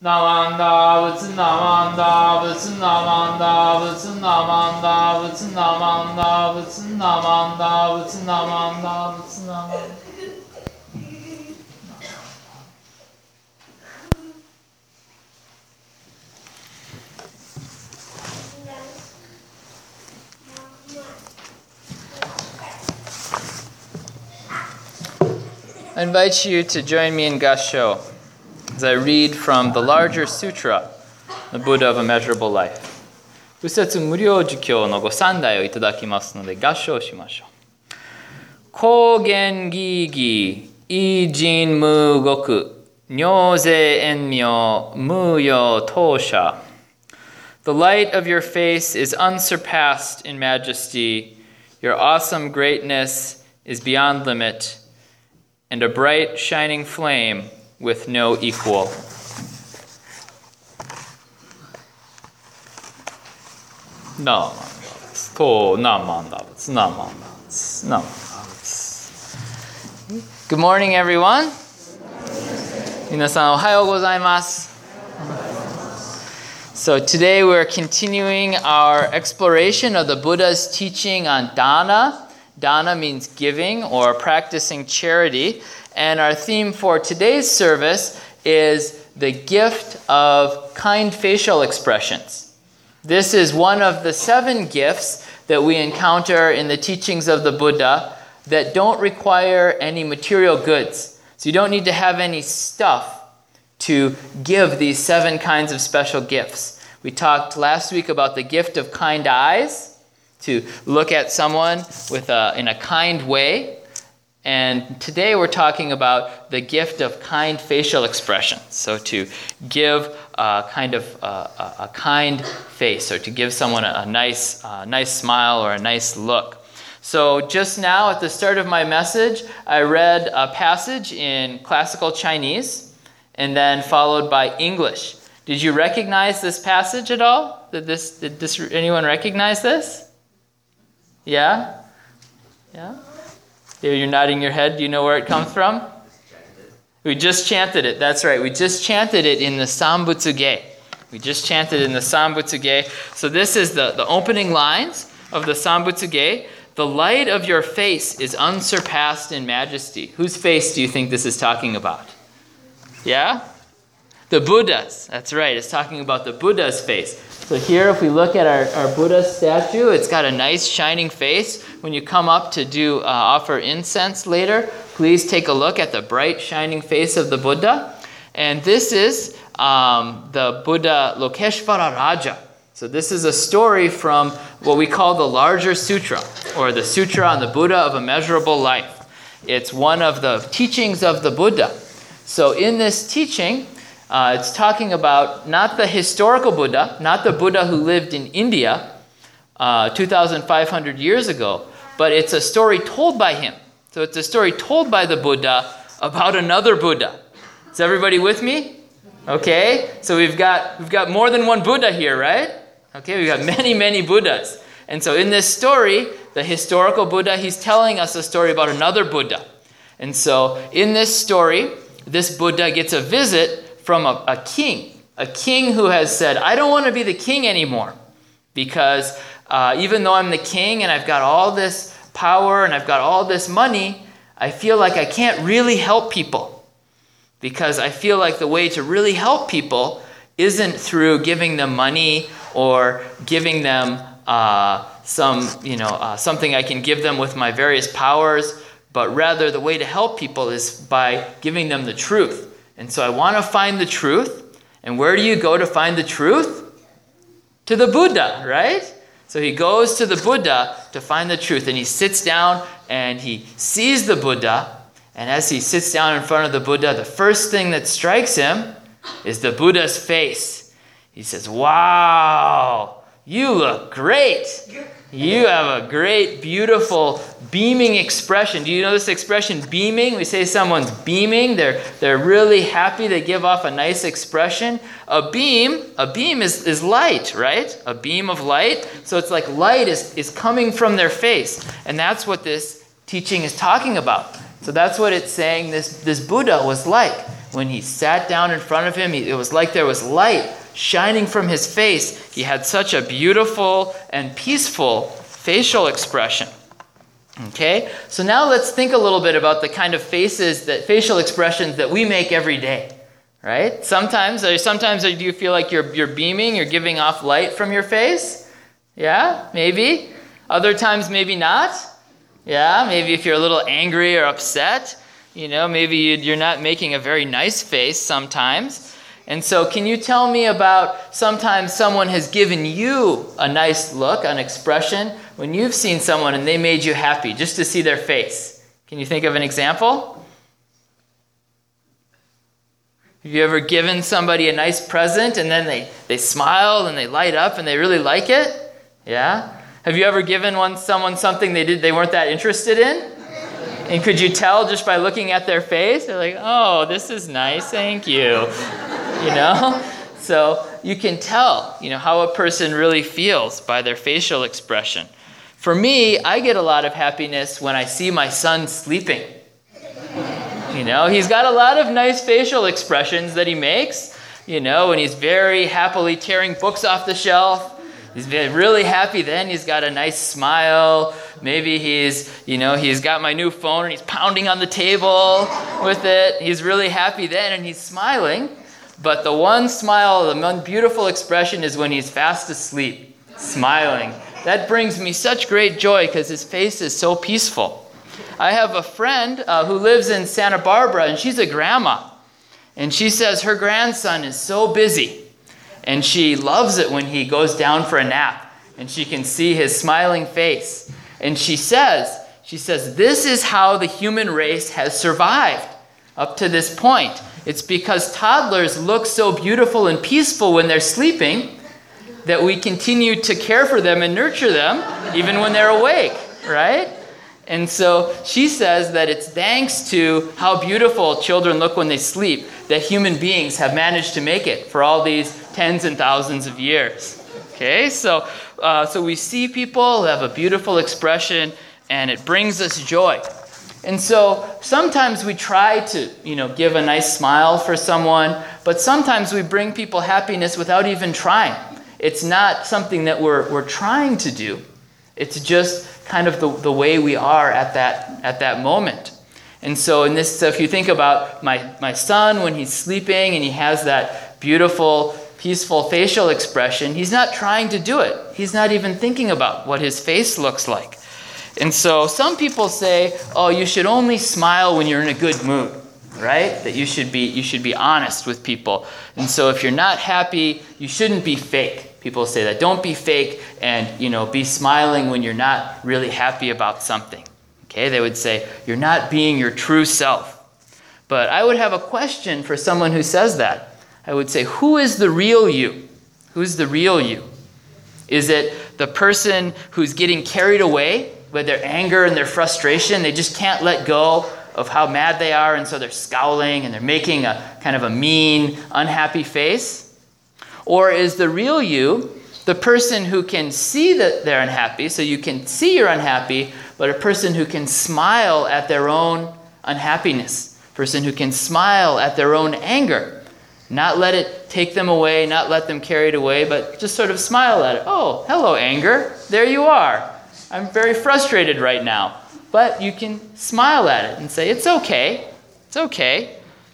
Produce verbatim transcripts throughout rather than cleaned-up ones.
Namanda, Vutsu Namanda, Vutsu Namanda, Vutsu Namanda, Vutsu Namanda, Vutsu Namanda, Vutsu Namanda, Vutsu Namanda. I invite you to join me in Gassho as I read from the larger sutra, the Buddha of Immeasurable Life. 右折無料儒教のご三代をいただきますので合唱しましょう。高原義義、異人無極、尿税遠妙、無用当社。The light of your face is unsurpassed in majesty. Your awesome greatness is beyond limit, and a bright shining flame with no equal. Namandavats, to namandavats, namandavats, namandavats. Good morning, everyone. 皆さんおはようございます。So today we're continuing our exploration of the Buddha's teaching on dana. Dana means giving or practicing charity. And our theme for today's service is the gift of kind facial expressions. This is one of the seven gifts that we encounter in the teachings of the Buddha that don't require any material goods. So you don't need to have any stuff to give these seven kinds of special gifts. We talked last week about the gift of kind eyes, to look at someone with a, in a kind way. And today we're talking about the gift of kind facial expression. So to give a kind of a, a kind face, or to give someone a, a nice, uh, nice smile or a nice look. So just now at the start of my message, I read a passage in classical Chinese and then followed by English. Did you recognize this passage at all? Did this? Did this? Anyone recognize this? Yeah? Yeah? You're nodding your head. Do you know where it comes from? We just chanted it. That's right. We just chanted it in the Sambutsuge. We just chanted it in the Sambutsuge. So this is the, the opening lines of the Sambutsuge. The light of your face is unsurpassed in majesty. Whose face do you think this is talking about? Yeah? The Buddha's. That's right. It's talking about the Buddha's face. So here, if we look at our, our Buddha statue, it's got a nice shining face. When you come up to do uh, offer incense later, please take a look at the bright shining face of the Buddha. And this is um, the Buddha Lokeshvara Raja. So this is a story from what we call the larger sutra, or the Sutra on the Buddha of Immeasurable Life. It's one of the teachings of the Buddha. So in this teaching, Uh, it's talking about not the historical Buddha, not the Buddha who lived in India uh, two thousand five hundred years ago, but it's a story told by him. So it's a story told by the Buddha about another Buddha. Is everybody with me? Okay, so we've got we've got more than one Buddha here, right? Okay, we've got many, many Buddhas. And so in this story, the historical Buddha, he's telling us a story about another Buddha. And so in this story, this Buddha gets a visit from a, a king, a king who has said, I don't want to be the king anymore, because uh, even though I'm the king and I've got all this power and I've got all this money, I feel like I can't really help people, because I feel like the way to really help people isn't through giving them money or giving them uh, some, you know, uh, something I can give them with my various powers, but rather the way to help people is by giving them the truth. And so I want to find the truth. And where do you go to find the truth? To the Buddha, right? So he goes to the Buddha to find the truth. And he sits down and he sees the Buddha. And as he sits down in front of the Buddha, the first thing that strikes him is the Buddha's face. He says, wow, you look great. You have a great, beautiful, beaming expression. Do you know this expression, beaming? We say someone's beaming. They're they're really happy. They give off a nice expression. A beam, a beam is, is light, right? A beam of light. So it's like light is, is coming from their face. And that's what this teaching is talking about. So that's what it's saying this, this Buddha was like. when he sat down in front of him, he, it was like there was light shining from his face. He had such a beautiful and peaceful facial expression. Okay, so now let's think a little bit about the kind of faces, that facial expressions that we make every day, right? Sometimes, sometimes do you feel like you're you're beaming, you're giving off light from your face? Yeah, maybe. Other times, maybe not. Yeah, maybe if you're a little angry or upset, you know, maybe you're not making a very nice face sometimes. And so can you tell me about sometimes someone has given you a nice look, an expression, when you've seen someone and they made you happy just to see their face? Can you think of an example? Have you ever given somebody a nice present and then they, they smile and they light up and they really like it? Yeah? Have you ever given one someone something they did they weren't that interested in? And could you tell just by looking at their face? They're like, oh, this is nice, thank you. You know? So you can tell, you know, how a person really feels by their facial expression. For me, I get a lot of happiness when I see my son sleeping. You know, he's got a lot of nice facial expressions that he makes. You know, and he's very happily tearing books off the shelf. He's really happy then. He's got a nice smile. Maybe he's, you know, he's got my new phone and he's pounding on the table with it. He's really happy then and he's smiling. But the one smile, the one beautiful expression is when he's fast asleep, smiling. That brings me such great joy because his face is so peaceful. I have a friend uh, who lives in Santa Barbara, and she's a grandma. And she says her grandson is so busy. And she loves it when he goes down for a nap. And she can see his smiling face. And she says, she says, this is how the human race has survived up to this point. It's because toddlers look so beautiful and peaceful when they're sleeping that we continue to care for them and nurture them even when they're awake, right? And so she says that it's thanks to how beautiful children look when they sleep that human beings have managed to make it for all these tens and thousands of years. Okay, so uh, so we see people who have a beautiful expression and it brings us joy. And so sometimes we try to, you know, give a nice smile for someone, but sometimes we bring people happiness without even trying. It's not something that we're we're trying to do. It's just kind of the, the way we are at that at that moment. And so in this, so if you think about my, my son when he's sleeping and he has that beautiful, peaceful facial expression, he's not trying to do it. He's not even thinking about what his face looks like. And so some people say, oh, you should only smile when you're in a good mood, right? That you should be you should be honest with people. And so if you're not happy, you shouldn't be fake. People say that. Don't be fake and, you know, be smiling when you're not really happy about something. Okay, they would say, you're not being your true self. But I would have a question for someone who says that. I would say, who is the real you? Who's the real you? Is it the person who's getting carried away with their anger and their frustration? They just can't let go of how mad they are, and so they're scowling and they're making a kind of a mean, unhappy face? Or is the real you the person who can see that they're unhappy, so you can see you're unhappy, but a person who can smile at their own unhappiness, a person who can smile at their own anger, not let it take them away, not let them carry it away, but just sort of smile at it. Oh, hello, anger. There you are. I'm very frustrated right now. But you can smile at it and say, it's okay. It's okay.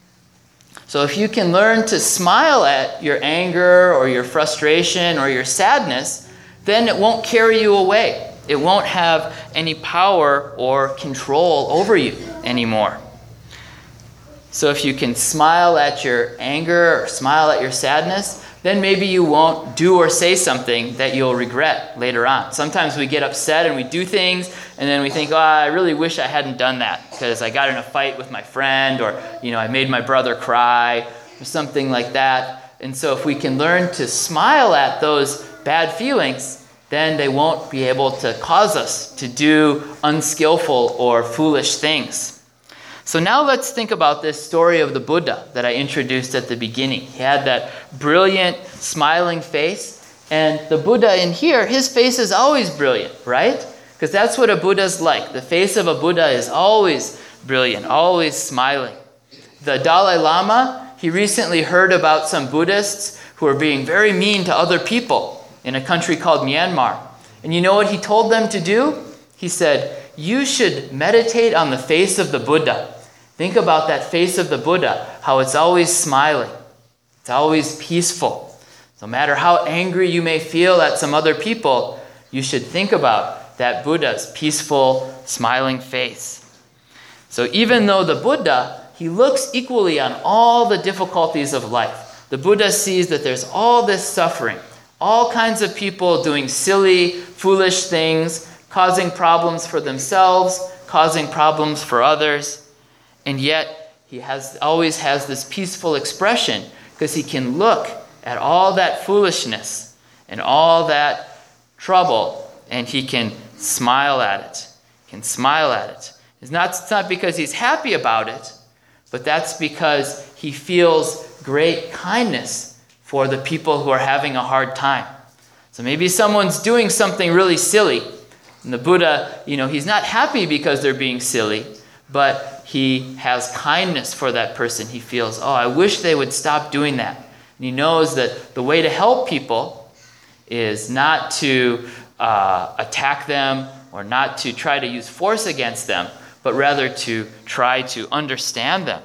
So if you can learn to smile at your anger or your frustration or your sadness, then it won't carry you away. It won't have any power or control over you anymore. So if you can smile at your anger or smile at your sadness, then maybe you won't do or say something that you'll regret later on. Sometimes we get upset and we do things, and then we think, oh, I really wish I hadn't done that because I got in a fight with my friend, or, you know, I made my brother cry, or something like that. And so if we can learn to smile at those bad feelings, then they won't be able to cause us to do unskillful or foolish things. So now let's think about this story of the Buddha that I introduced at the beginning. He had that brilliant, smiling face. And the Buddha in here, his face is always brilliant, right? Because that's what a Buddha's like. The face of a Buddha is always brilliant, always smiling. The Dalai Lama, he recently heard about some Buddhists who are being very mean to other people in a country called Myanmar. And you know what he told them to do? He said, you should meditate on the face of the Buddha. Think about that face of the Buddha, how it's always smiling. It's always peaceful. No matter how angry you may feel at some other people, you should think about that Buddha's peaceful, smiling face. So even though the Buddha, he looks equally on all the difficulties of life. The Buddha sees that there's all this suffering, all kinds of people doing silly, foolish things, causing problems for themselves, causing problems for others. And yet, he has always has this peaceful expression because he can look at all that foolishness and all that trouble, and he can smile at it. He can smile at it. It's not, it's not because he's happy about it, but that's because he feels great kindness for the people who are having a hard time. So maybe someone's doing something really silly, and the Buddha, you know, he's not happy because they're being silly, but he has kindness for that person. He feels, oh, I wish they would stop doing that. And he knows that the way to help people is not to uh, attack them or not to try to use force against them, but rather to try to understand them.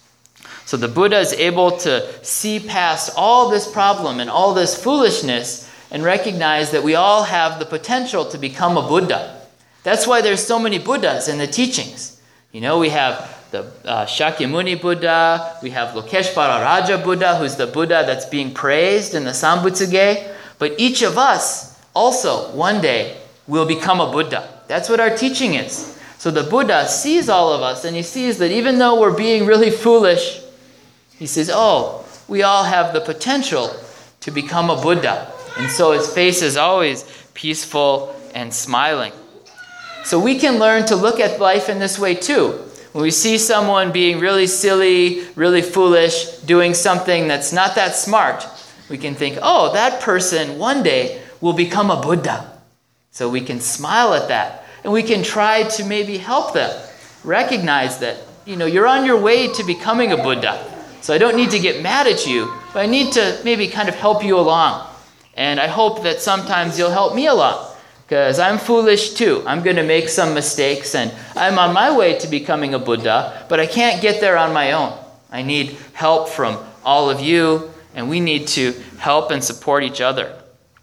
So the Buddha is able to see past all this problem and all this foolishness and recognize that we all have the potential to become a Buddha. That's why there's so many Buddhas in the teachings. You know, we have the uh, Shakyamuni Buddha, we have Lokeshvara Raja Buddha, who's the Buddha that's being praised in the Sambutsuge. But each of us also one day will become a Buddha. That's what our teaching is. So the Buddha sees all of us, and he sees that even though we're being really foolish, he says, oh, we all have the potential to become a Buddha. And so his face is always peaceful and smiling. So we can learn to look at life in this way too. When we see someone being really silly, really foolish, doing something that's not that smart, we can think, oh, that person one day will become a Buddha. So we can smile at that. And we can try to maybe help them. Recognize that, you know, you're on your way to becoming a Buddha. So I don't need to get mad at you, but I need to maybe kind of help you along. And I hope that sometimes you'll help me along. Because I'm foolish too. I'm going to make some mistakes, and I'm on my way to becoming a Buddha, but I can't get there on my own. I need help from all of you, and we need to help and support each other.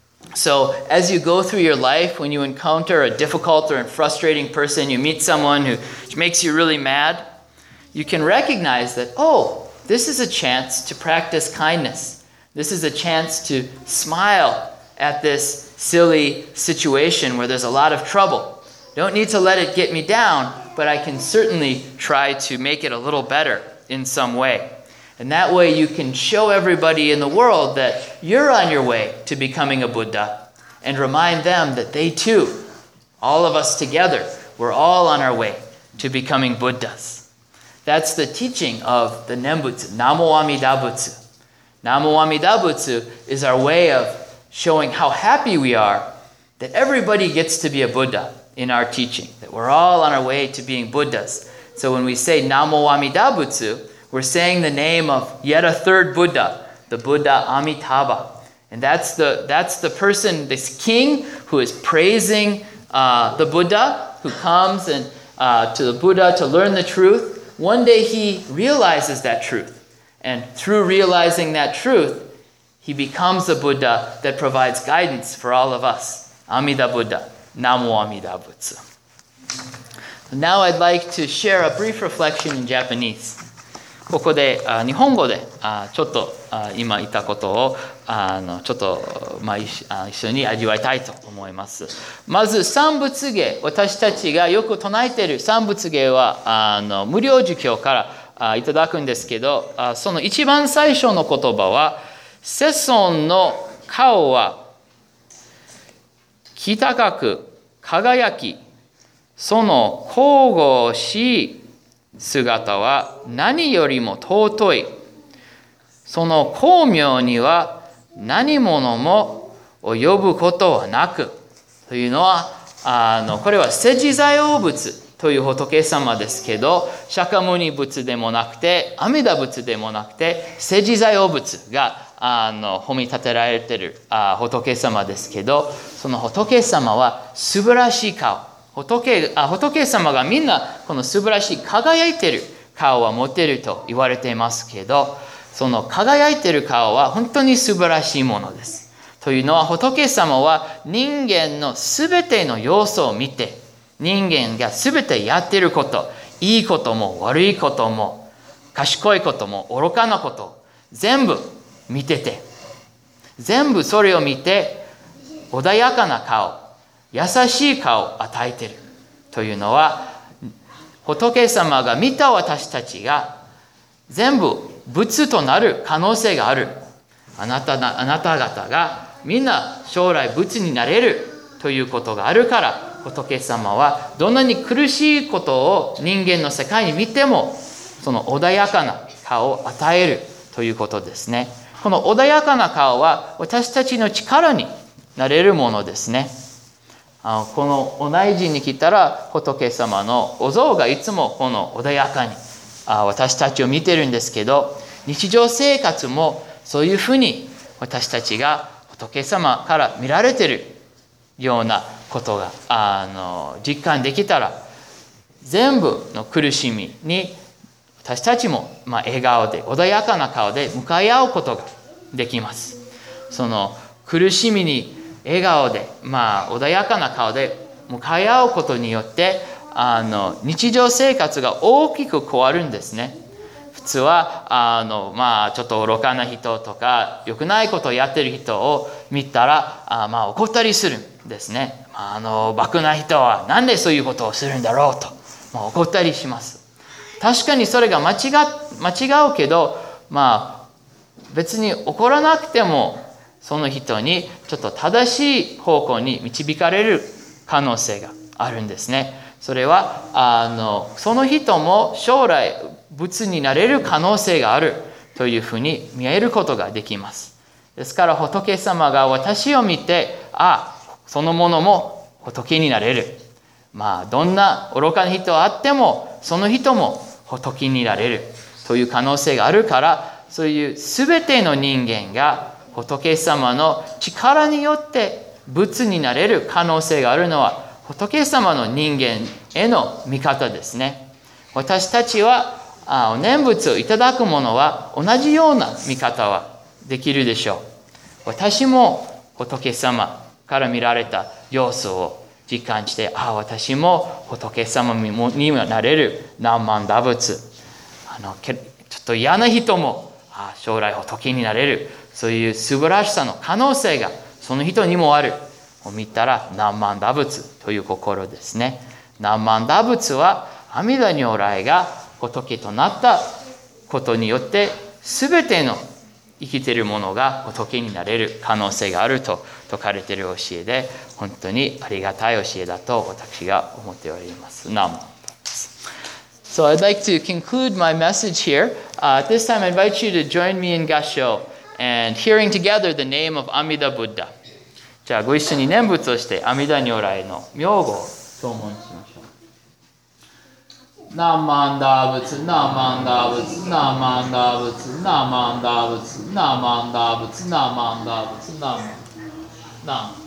So as you go through your life, when you encounter a difficult or frustrating person, you meet someone who makes you really mad, you can recognize that, oh, this is a chance to practice kindness. This is a chance to smile at this silly situation where there's a lot of trouble. Don't need to let it get me down, but I can certainly try to make it a little better in some way. And that way you can show everybody in the world that you're on your way to becoming a Buddha, and remind them that they too, all of us together, we're all on our way to becoming Buddhas. That's the teaching of the Nembutsu, Namo Amida Butsu. Namo Amida Butsu is our way of showing how happy we are that everybody gets to be a Buddha in our teaching, that we're all on our way to being Buddhas. So when we say Namo Amida Butsu, we're saying the name of yet a third Buddha, the Buddha Amitabha. And that's the, that's the person, this king, who is praising uh, the Buddha, who comes and uh, to the Buddha to learn the truth. One day he realizes that truth. And through realizing that truth, he becomes a Buddha that provides guidance for all of us. Amida Buddha. Namo Amida Butsu. Now I'd like to share a brief reflection in Japanese. ここであ日本語であちょっとあ今言ったことをあのちょっと、まあ、一緒に味わいたいと思います。まず三仏芸、私たちがよく唱えている三仏芸はあの無料儒教からあいただくんですけど、あその一番最初の言葉は世尊の顔はき高く輝き、その神々しい姿は何よりも尊い。その光明には何者も及ぶことはなく。というのは、あのこれは世持在応仏という仏様ですけど、釈迦牟尼仏でもなくて、阿弥陀仏でもなくて、世持在応仏があの褒め立てられているあ仏様ですけど、その仏様は素晴らしい顔。仏あ仏様がみんなこの素晴らしい輝いている顔は持っていると言われていますけど、その輝いている顔は本当に素晴らしいものです。というのは仏様は人間のすべての要素を見て、人間がすべてやっていること、いいことも悪いことも、賢いことも愚かなこと、全部見てて、全部それを見て、穏やかな顔、優しい顔を与えている。というのは、仏様が見た私たちが全部仏となる可能性がある。あなた、あなた方がみんな将来仏になれるということがあるから、仏様はどんなに苦しいことを人間の世界に見ても、その穏やかな顔を与えるということですね。この穏やかな顔は私たちの力になれるものですね。あのこのお内陣に来たら、仏様のお像がいつもこの穏やかにあ私たちを見てるんですけど、日常生活もそういうふうに私たちが仏様から見られているようなことがあの実感できたら、全部の苦しみに私たちも、まあ、笑顔で穏やかな顔で向かい合うことができます。その苦しみに笑顔で、まあ、穏やかな顔で向かい合うことによってあの日常生活が大きく変わるんですね。普通はあの、まあ、ちょっと愚かな人とか良くないことをやってる人を見たらあ、まあ、怒ったりするんですね。あのバカな人はなんでそういうことをするんだろうと、まあ、怒ったりします。確かにそれが間違間違うけど、まあ、別に怒らなくてもその人にちょっと正しい方向に導かれる可能性があるんですね。それはあのその人も将来仏になれる可能性があるというふうに見えることができます。ですから仏様が私を見て、あ、そのものも仏になれる。まあどんな愚かな人あってもその人も仏になれるという可能性があるから、そういうすべての人間が仏様の力によって仏になれる可能性があるのは仏様の人間への見方ですね。私たちはお念仏をいただくものは同じような見方はできるでしょう。私も仏様から見られた要素を実感して、ああ私も仏様にもなれる何万打仏、あのちょっと嫌な人もああ将来仏になれる、そういう素晴らしさの可能性がその人にもあるを見たら何万打仏という心ですね。何万打仏は阿弥陀如来が仏となったことによって全ての生きているものが仏になれる可能性があると説かれている教えで、本当にありがたい教えだと私が思っております。ナモ。So I'd like to conclude my message here. Uh, at this time I invite you to join me in Gasho and hearing together the name of Amida Buddha. じゃあご一緒に念仏をして阿弥陀如来の名号を唱聞しましょう。ナマンダ仏、ナマンダ仏、ナマンダ仏、ナマンダ仏、ナマンダ仏、ナマンダ仏、ナマンダ仏、ナマン